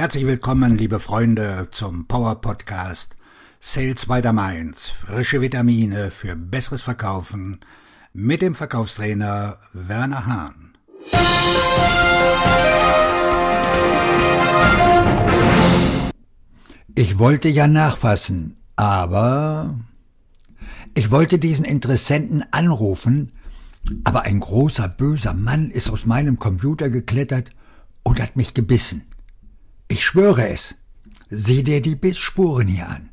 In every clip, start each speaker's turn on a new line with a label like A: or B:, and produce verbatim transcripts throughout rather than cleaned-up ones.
A: Herzlich willkommen, liebe Freunde, zum Power-Podcast Sales by the Mainz. Frische Vitamine für besseres Verkaufen mit dem Verkaufstrainer Werner Hahn.
B: Ich wollte ja nachfassen, aber ich wollte diesen Interessenten anrufen, aber ein großer, böser Mann ist aus meinem Computer geklettert und hat mich gebissen. Ich schwöre es. Sieh dir die Bissspuren hier an.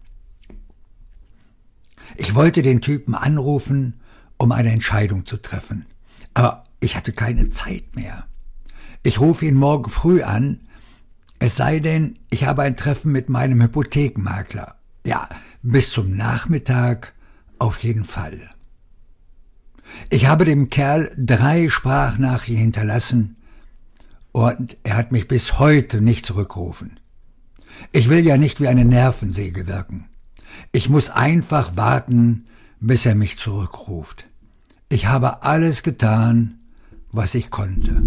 B: Ich wollte den Typen anrufen, um eine Entscheidung zu treffen, aber ich hatte keine Zeit mehr. Ich rufe ihn morgen früh an, es sei denn, ich habe ein Treffen mit meinem Hypothekenmakler. Ja, bis zum Nachmittag auf jeden Fall. Ich habe dem Kerl drei Sprachnachrichten hinterlassen und er hat mich bis heute nicht zurückgerufen. Ich will ja nicht wie eine Nervensäge wirken. Ich muss einfach warten, bis er mich zurückruft. Ich habe alles getan, was ich konnte.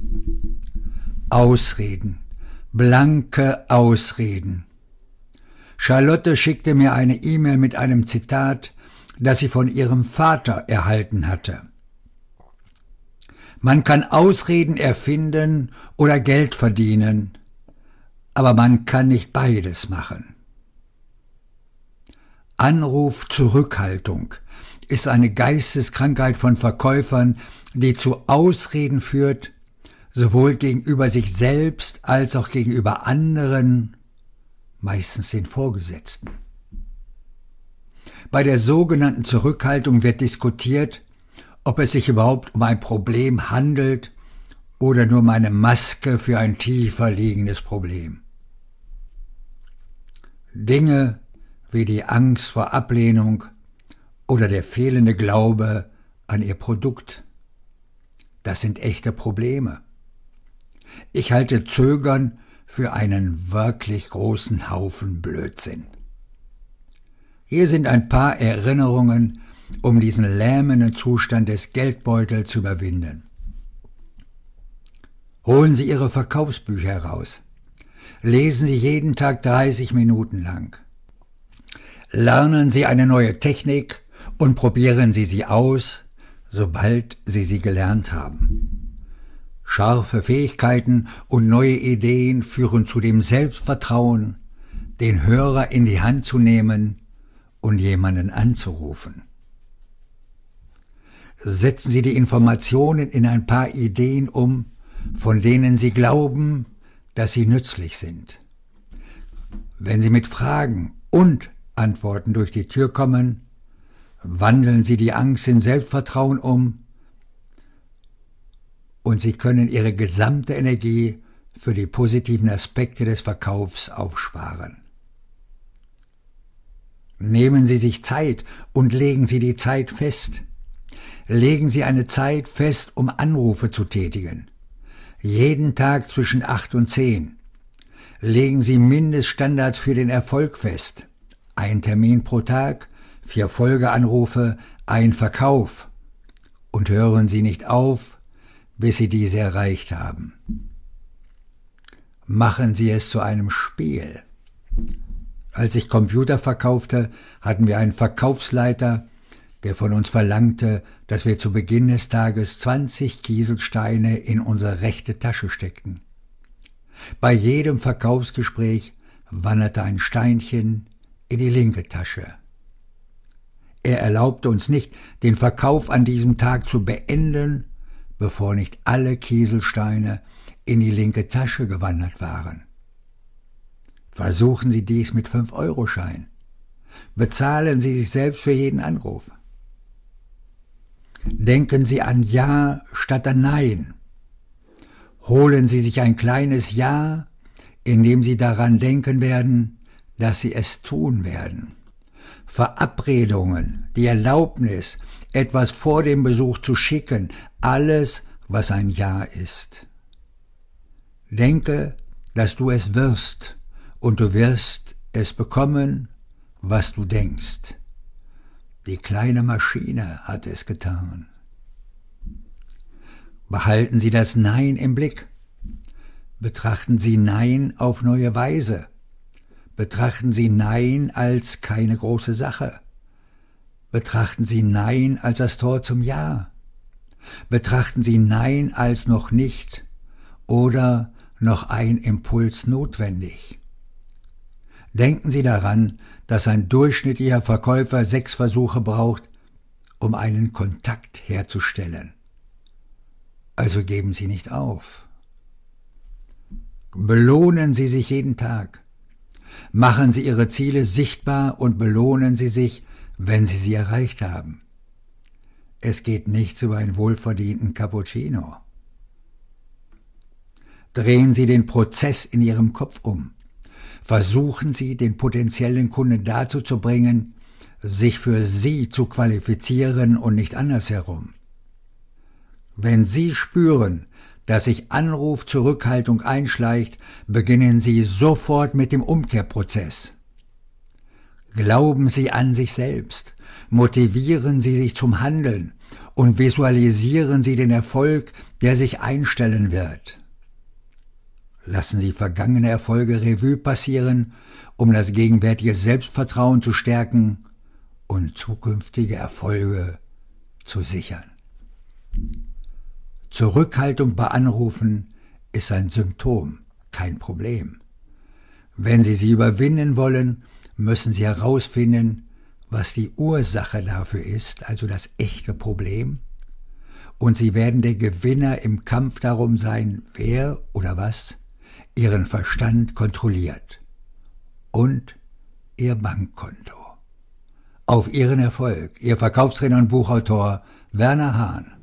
B: Ausreden. Blanke Ausreden. Charlotte schickte mir eine E-Mail mit einem Zitat, das sie von ihrem Vater erhalten hatte. Man kann Ausreden erfinden oder Geld verdienen, aber man kann nicht beides machen. Anrufzurückhaltung ist eine Geisteskrankheit von Verkäufern, die zu Ausreden führt, sowohl gegenüber sich selbst als auch gegenüber anderen, meistens den Vorgesetzten. Bei der sogenannten Zurückhaltung wird diskutiert, ob es sich überhaupt um ein Problem handelt oder nur um eine Maske für ein tiefer liegendes Problem. Dinge wie die Angst vor Ablehnung oder der fehlende Glaube an ihr Produkt, das sind echte Probleme. Ich halte Zögern für einen wirklich großen Haufen Blödsinn. Hier sind ein paar Erinnerungen, um diesen lähmenden Zustand des Geldbeutels zu überwinden. Holen Sie Ihre Verkaufsbücher heraus. Lesen Sie jeden Tag dreißig Minuten lang. Lernen Sie eine neue Technik und probieren Sie sie aus, sobald Sie sie gelernt haben. Scharfe Fähigkeiten und neue Ideen führen zu dem Selbstvertrauen, den Hörer in die Hand zu nehmen und jemanden anzurufen. Setzen Sie die Informationen in ein paar Ideen um, von denen Sie glauben, dass sie nützlich sind. Wenn Sie mit Fragen und Antworten durch die Tür kommen, wandeln Sie die Angst in Selbstvertrauen um und Sie können Ihre gesamte Energie für die positiven Aspekte des Verkaufs aufsparen. Nehmen Sie sich Zeit und legen Sie die Zeit fest. Legen Sie eine Zeit fest, um Anrufe zu tätigen. Jeden Tag zwischen acht und zehn. Legen Sie Mindeststandards für den Erfolg fest. Ein Termin pro Tag, vier Folgeanrufe, ein Verkauf. Und hören Sie nicht auf, bis Sie diese erreicht haben. Machen Sie es zu einem Spiel. Als ich Computer verkaufte, hatten wir einen Verkaufsleiter, der von uns verlangte, dass wir zu Beginn des Tages zwanzig Kieselsteine in unsere rechte Tasche steckten. Bei jedem Verkaufsgespräch wanderte ein Steinchen in die linke Tasche. Er erlaubte uns nicht, den Verkauf an diesem Tag zu beenden, bevor nicht alle Kieselsteine in die linke Tasche gewandert waren. Versuchen Sie dies mit fünf Euro Schein. Bezahlen Sie sich selbst für jeden Anruf. Denken Sie an Ja statt an Nein. Holen Sie sich ein kleines Ja, indem Sie daran denken werden, dass Sie es tun werden. Verabredungen, die Erlaubnis, etwas vor dem Besuch zu schicken, alles, was ein Ja ist. Denke, dass du es wirst, und du wirst es bekommen, was du denkst. Die kleine Maschine hat es getan. Behalten Sie das Nein im Blick. Betrachten Sie Nein auf neue Weise. Betrachten Sie Nein als keine große Sache. Betrachten Sie Nein als das Tor zum Ja. Betrachten Sie Nein als noch nicht oder noch ein Impuls notwendig. Denken Sie daran, dass ein durchschnittlicher Verkäufer sechs Versuche braucht, um einen Kontakt herzustellen. Also geben Sie nicht auf. Belohnen Sie sich jeden Tag. Machen Sie Ihre Ziele sichtbar und belohnen Sie sich, wenn Sie sie erreicht haben. Es geht nichts über einen wohlverdienten Cappuccino. Drehen Sie den Prozess in Ihrem Kopf um. Versuchen Sie, den potenziellen Kunden dazu zu bringen, sich für Sie zu qualifizieren und nicht andersherum. Wenn Sie spüren, dass sich Anruf-Zurückhaltung einschleicht, beginnen Sie sofort mit dem Umkehrprozess. Glauben Sie an sich selbst, motivieren Sie sich zum Handeln und visualisieren Sie den Erfolg, der sich einstellen wird. Lassen Sie vergangene Erfolge Revue passieren, um das gegenwärtige Selbstvertrauen zu stärken und zukünftige Erfolge zu sichern. Zurückhaltung bei Anrufen ist ein Symptom, kein Problem. Wenn Sie sie überwinden wollen, müssen Sie herausfinden, was die Ursache dafür ist, also das echte Problem, und Sie werden der Gewinner im Kampf darum sein, wer oder was Ihren Verstand kontrolliert und Ihr Bankkonto. Auf Ihren Erfolg, Ihr Verkaufstrainer und Buchautor Werner Hahn.